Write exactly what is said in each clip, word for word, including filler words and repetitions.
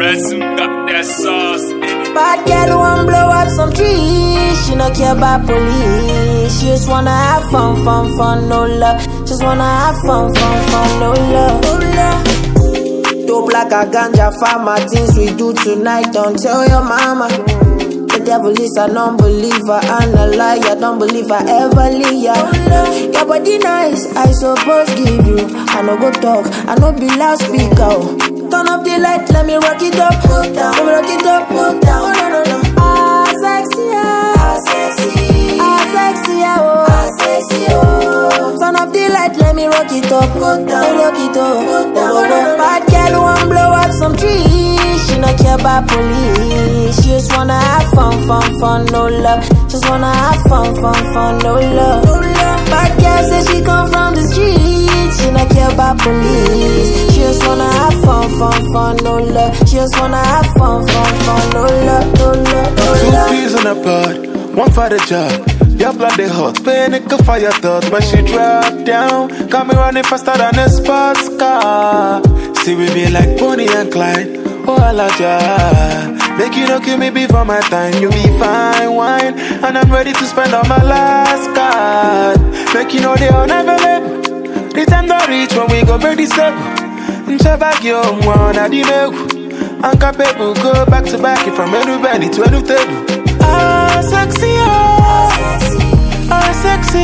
Ransom got that sauce in it. Bad girl wanna blow up some trees. She no care about police. She just wanna have fun, fun, fun, no love. Just wanna have fun, fun, fun, no love. No love. Dope like a ganja farmer. Things we do tonight, don't tell your mama. The devil is an unbeliever and a liar. Don't believe I ever leave ya. Your body nice, I suppose give you. I no go talk, I no be loudspeaker. Turn up the light, let me rock it up. Put down, let me rock it up. Put down, oh, no, no, no. Ah, sexy, ah, sexy, ah, sexy, oh, ah, sexy, oh. Turn up the light, let me rock it up. Put down, let me rock it up. Put down, oh, no, no. Bad girl wanna blow up some trees. She no care about police. She just wanna have fun, fun, fun, no love. Just wanna have fun, fun, fun, no love. No love. Bad girl say she come from the streets. She no care about police. She just wanna have fun, fun, fun, no love. She just wanna have fun, fun, fun, no love, no love, no love. Two peas in a pod, one for the job. Your blood they hot, pain it could fire thought. When she drop down, got me running faster than a sports car. See we be like Bonnie and Clyde. Oh Alaja, make you no kill me before my time. You be fine wine, and I'm ready to spend all my last card. Make you know they are never late. The time don't reach when we go break the step. Nchabak yo one at the milk. Anka people go back to back from everybody to a new table. Ah sexy oh, ah sexy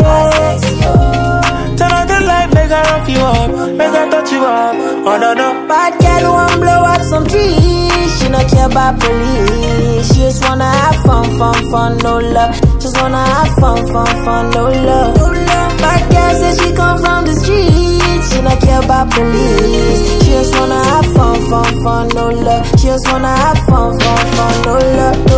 oh. Turn on the light, make her rough you up, make her touch you up. Oh no no. Bad girl wanna blow up some trees. She no care about police. She just wanna have fun, fun, fun, no love. Just wanna have fun, fun, fun, no love. No love. Bad girl say she come from the streets. She no care about police. She just wanna have fun, fun, fun, no love. She just wanna have fun, fun, fun, no love.